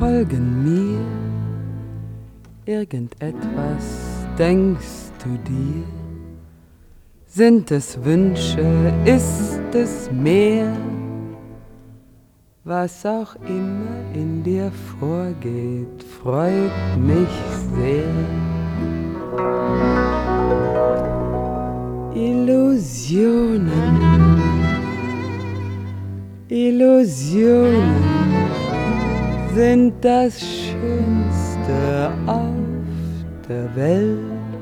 folgen mir. Irgendetwas denkst du dir? Sind es Wünsche, ist es mehr? Was auch immer in dir vorgeht, freut mich sehr. Illusionen, Illusionen sind das Schönste auf der Welt.